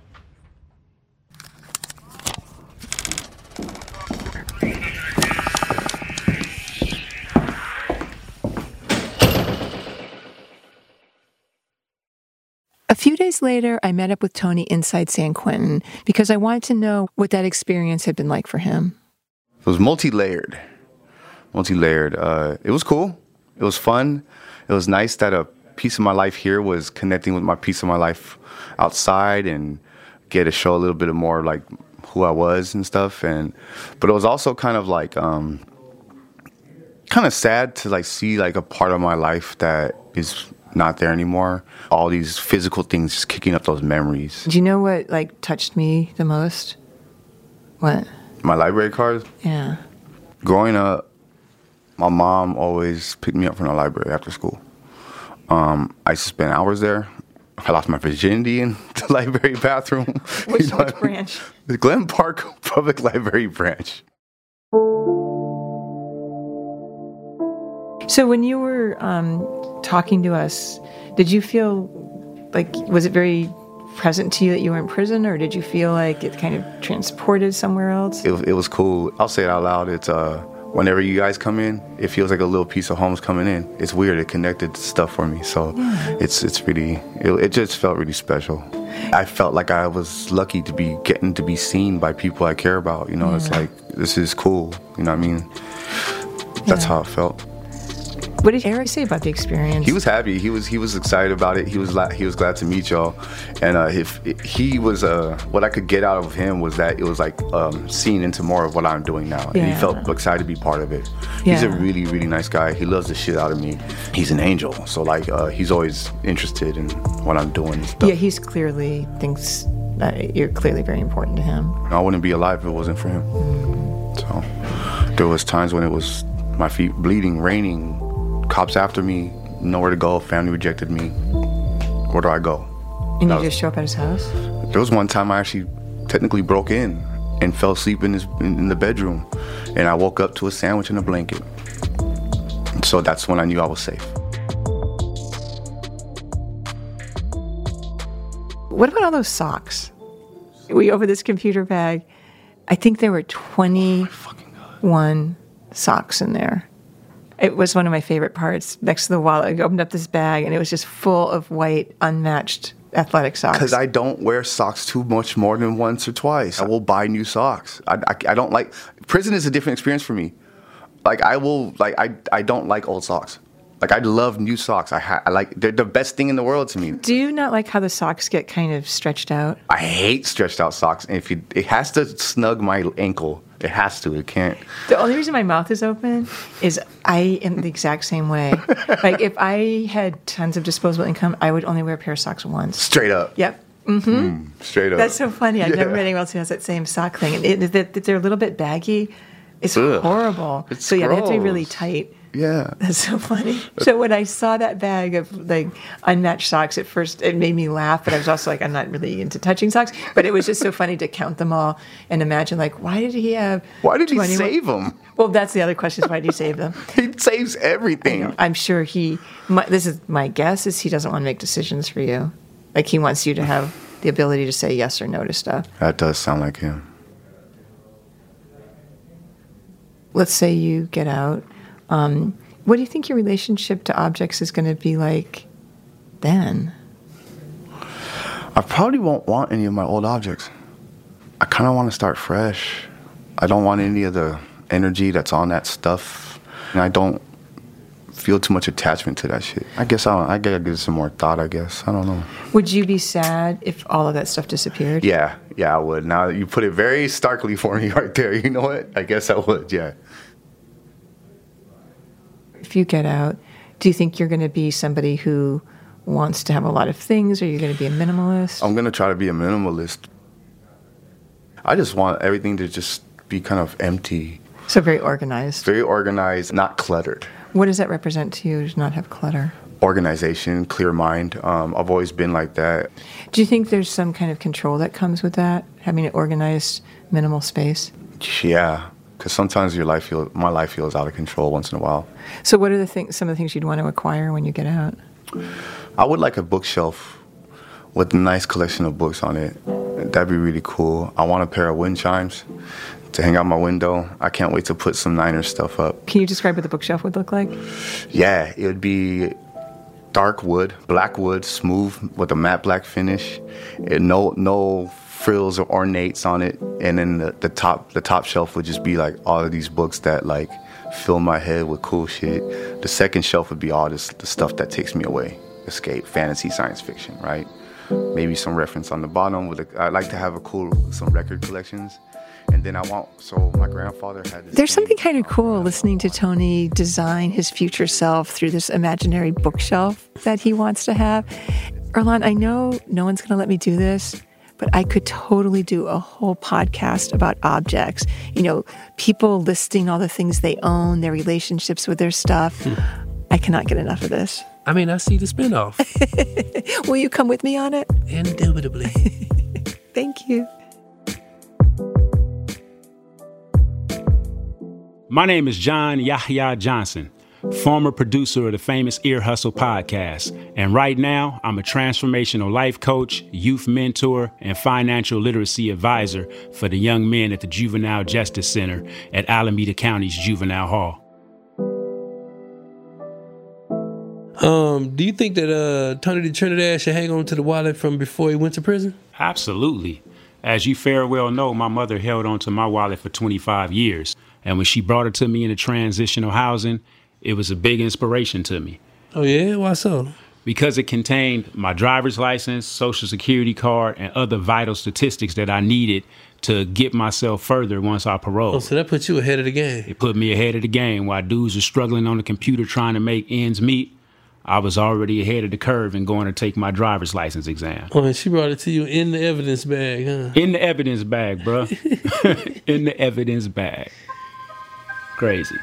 A few days later, I met up with Tony inside San Quentin because I wanted to know what that experience had been like for him. It was multi-layered. It was cool. It was fun. It was nice that a piece of my life here was connecting with my piece of my life outside and get to show a little bit more like who I was and stuff. But it was also kind of like kind of sad to like see like a part of my life that is not there anymore. All these physical things just kicking up those memories. Do you know what like touched me the most? What? My library cards. Yeah. Growing up, my mom always picked me up from the library after school. I used to spend hours there. I lost my virginity in the library bathroom. Which branch? The Glen Park Public Library branch. So when you were talking to us, did you feel like, was it very present to you that you were in prison, or did you feel like it kind of transported somewhere else? It was cool. I'll say it out loud. It's whenever you guys come in, it feels like a little piece of home's coming in. It's weird. It connected stuff for me. So it's really, it just felt really special. I felt like I was lucky to be getting to be seen by people I care about. You know, it's like, this is cool. You know what I mean? That's how it felt. What did Eric say about the experience? He was happy. He was excited about it. He was glad to meet y'all. And he was what I could get out of him was that it was like seeing into more of what I'm doing now. And he felt excited to be part of it. He's a really, really nice guy. He loves the shit out of me. He's an angel. So like he's always interested in what I'm doing and stuff. Yeah, he's clearly thinks that you're clearly very important to him. I wouldn't be alive if it wasn't for him. So there was times when it was my feet bleeding, raining, cops after me, nowhere to go, family rejected me. Where do I go? And you just show up at his house? There was one time I actually technically broke in and fell asleep in the bedroom. And I woke up to a sandwich and a blanket. So that's when I knew I was safe. What about all those socks? We over this computer bag, I think there were 21 socks in there. It was one of my favorite parts. Next to the wallet, I opened up this bag, and it was just full of white, unmatched athletic socks. Because I don't wear socks too much more than once or twice. I will buy new socks. I don't like... Prison is a different experience for me. Like, I don't like old socks. Like, I love new socks. I like... They're the best thing in the world to me. Do you not like how the socks get kind of stretched out? I hate stretched out socks. And it has to snug my ankle. It has to. It can't. The only reason my mouth is open is I am the exact same way. Like, if I had tons of disposable income, I would only wear a pair of socks once. Straight up. Yep. Mm-hmm. Straight up. That's so funny. I've never met anyone else who has that same sock thing. And they're a little bit baggy. It's horrible. It's so, yeah, they have to be gross. really tight. Yeah. That's so funny. So when I saw that bag of like unmatched socks, at first it made me laugh, but I was also like, I'm not really into touching socks. But it was just so funny to count them all and imagine like, why did he save them? Well, that's the other question is why did he save them? He saves everything. I'm sure this is my guess, is he doesn't want to make decisions for you. Like he wants you to have the ability to say yes or no to stuff. That does sound like him. Let's say you get out. What do you think your relationship to objects is going to be like then? I probably won't want any of my old objects. I kind of want to start fresh. I don't want any of the energy that's on that stuff. And I don't feel too much attachment to that shit. I guess I gotta give it some more thought, I guess. I don't know. Would you be sad if all of that stuff disappeared? Yeah, I would. Now you put it very starkly for me right there. You know what? I guess I would, yeah. If you get out, do you think you're going to be somebody who wants to have a lot of things, or are you going to be a minimalist? I'm going to try to be a minimalist. I just want everything to just be kind of empty. So very organized. Very organized, not cluttered. What does that represent to you, to not have clutter? Organization, clear mind. I've always been like that. Do you think there's some kind of control that comes with that, having an organized, minimal space? Yeah. Because sometimes my life feels out of control once in a while. So what are some of the things you'd want to acquire when you get out? I would like a bookshelf with a nice collection of books on it. That'd be really cool. I want a pair of wind chimes to hang out my window. I can't wait to put some Niners stuff up. Can you describe what the bookshelf would look like? Yeah, it would be dark wood, black wood, smooth with a matte black finish. No frills or ornates on it, and then the top shelf would just be like all of these books that like fill my head with cool shit. The second shelf would be all the stuff that takes me away, escape, fantasy, science fiction, right? Maybe some reference on the bottom. I'd like to have some record collections, and then so my grandfather had this. There's something kind of cool listening to Tony design his future self through this imaginary bookshelf that he wants to have. Earlonne, I know no one's going to let me do this, but I could totally do a whole podcast about objects. You know, people listing all the things they own, their relationships with their stuff. I cannot get enough of this. I mean, I see the spinoff. Will you come with me on it? Indubitably. Thank you. My name is John Yahya Johnson. former producer of the famous Ear Hustle podcast. And right now, I'm a transformational life coach, youth mentor, and financial literacy advisor for the young men at the Juvenile Justice Center at Alameda County's Juvenile Hall. Do you think that Tony the Trinidad should hang on to the wallet from before he went to prison? Absolutely. As you fair well know, my mother held on to my wallet for 25 years. And when she brought it to me in the transitional housing, it was a big inspiration to me. Oh, yeah? Why so? Because it contained my driver's license, social security card, and other vital statistics that I needed to get myself further once I paroled. Oh, so that put you ahead of the game. It put me ahead of the game. While dudes are struggling on the computer trying to make ends meet, I was already ahead of the curve and going to take my driver's license exam. Oh, and she brought it to you in the evidence bag, huh? In the evidence bag, bro. In the evidence bag. Crazy.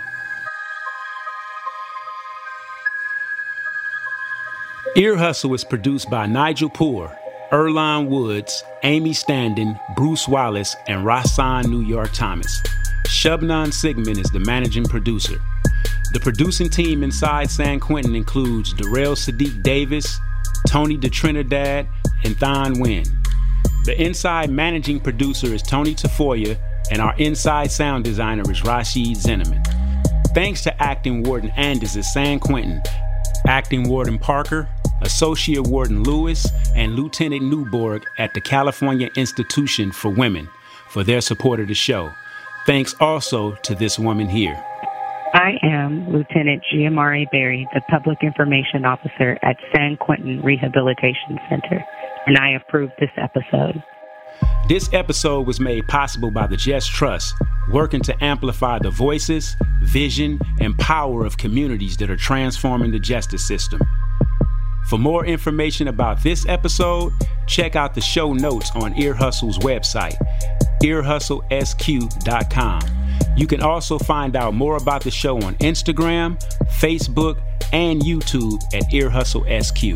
Ear Hustle is produced by Nigel Poor, Earlonne Woods, Amy Standen, Bruce Wallace, and Rasan New York Thomas. Shubnan Sigmund is the managing producer. The producing team inside San Quentin includes Darrell Sadiq Davis, Tony de Trinidad, and Thon Nguyen. The inside managing producer is Tony Tafoya, and our inside sound designer is Rashid Zinneman. Thanks to Acting Warden Anders at San Quentin, Acting Warden Parker, Associate Warden Lewis, and Lieutenant Newborg at the California Institution for Women for their support of the show. Thanks also to this woman here. I am Lieutenant Giamari Berry, the Public Information Officer at San Quentin Rehabilitation Center, and I approve this episode. This episode was made possible by the Just Trust, working to amplify the voices, vision, and power of communities that are transforming the justice system. For more information about this episode, check out the show notes on Ear Hustle's website, earhustlesq.com. You can also find out more about the show on Instagram, Facebook, and YouTube at Ear Hustle SQ.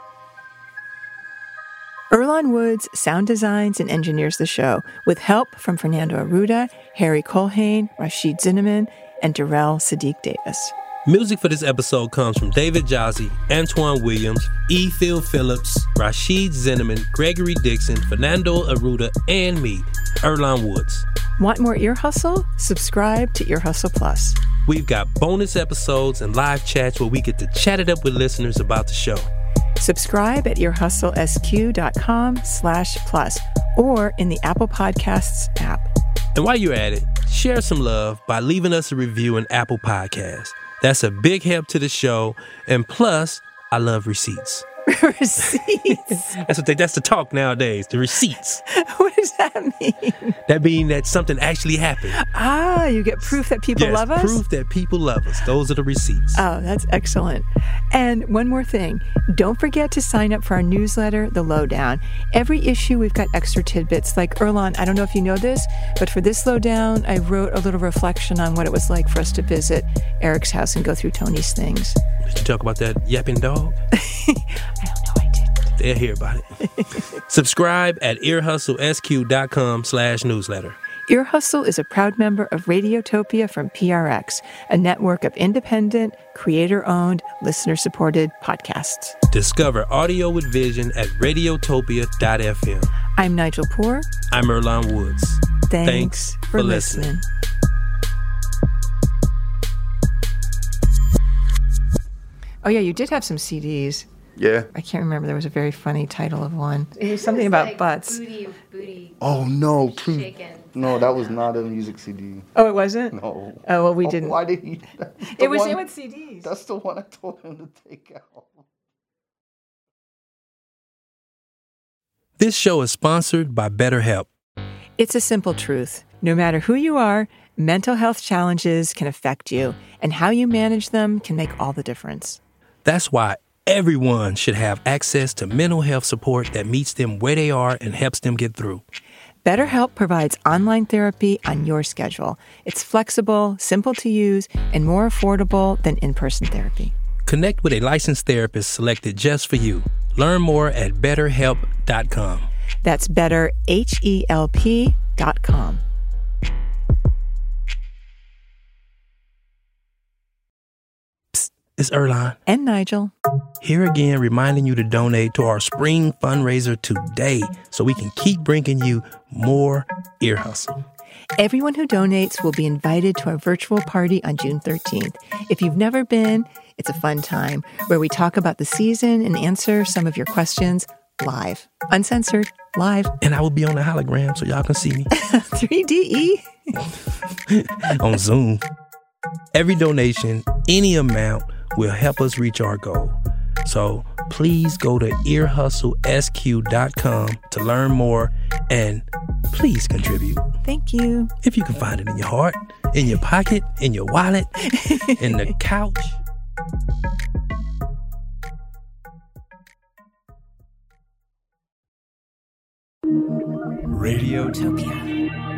Earlonne Woods sound designs and engineers the show with help from Fernando Arruda, Harry Colhane, Rashid Zinneman, and Darrell Sadiq Davis. Music for this episode comes from David Jazzy, Antoine Williams, E. Phil Phillips, Rashid Zinneman, Gregory Dixon, Fernando Arruda, and me, Earlonne Woods. Want more Ear Hustle? Subscribe to Ear Hustle Plus. We've got bonus episodes and live chats where we get to chat it up with listeners about the show. Subscribe at earhustlesq.com/plus or in the Apple Podcasts app. And while you're at it, share some love by leaving us a review in Apple Podcasts. That's a big help to the show. And plus, I love receipts. Receipts? That's the talk nowadays, the receipts. What does that mean? That means that something actually happened. Ah, you get proof that people love us? Proof that people love us. Those are the receipts. Oh, that's excellent. And one more thing. Don't forget to sign up for our newsletter, The Lowdown. Every issue, we've got extra tidbits. Like, Earlonne, I don't know if you know this, but for this Lowdown, I wrote a little reflection on what it was like for us to visit Eric's house and go through Tony's things. Did you talk about that yapping dog? I don't know, I didn't. They'll hear about it. Subscribe at earhustlesq.com/newsletter. Ear Hustle is a proud member of Radiotopia from PRX, a network of independent, creator-owned, listener-supported podcasts. Discover audio with vision at radiotopia.fm. I'm Nigel Poor. I'm Earlonne Woods. Thanks for listening. Oh, yeah, you did have some CDs. Yeah. I can't remember. There was a very funny title of one. It was something about like butts. Booty. Oh, no. No, that was not a music CD. Oh, it wasn't? No. Oh, well, we didn't. Why did he? It was in with CDs. That's the one I told him to take out. This show is sponsored by BetterHelp. It's a simple truth. No matter who you are, mental health challenges can affect you, and how you manage them can make all the difference. That's why everyone should have access to mental health support that meets them where they are and helps them get through. BetterHelp provides online therapy on your schedule. It's flexible, simple to use, and more affordable than in-person therapy. Connect with a licensed therapist selected just for you. Learn more at BetterHelp.com. That's BetterHelp.com. It's Earlonne. And Nigel. Here again, reminding you to donate to our spring fundraiser today so we can keep bringing you more Ear Hustle. Everyone who donates will be invited to our virtual party on June 13th. If you've never been, it's a fun time where we talk about the season and answer some of your questions live. Uncensored, live. And I will be on the hologram so y'all can see me. 3DE. On Zoom. Every donation, any amount, will help us reach our goal. So please go to earhustlesq.com to learn more and please contribute. Thank you. If you can find it in your heart, in your pocket, in your wallet, in the couch. Radiotopia.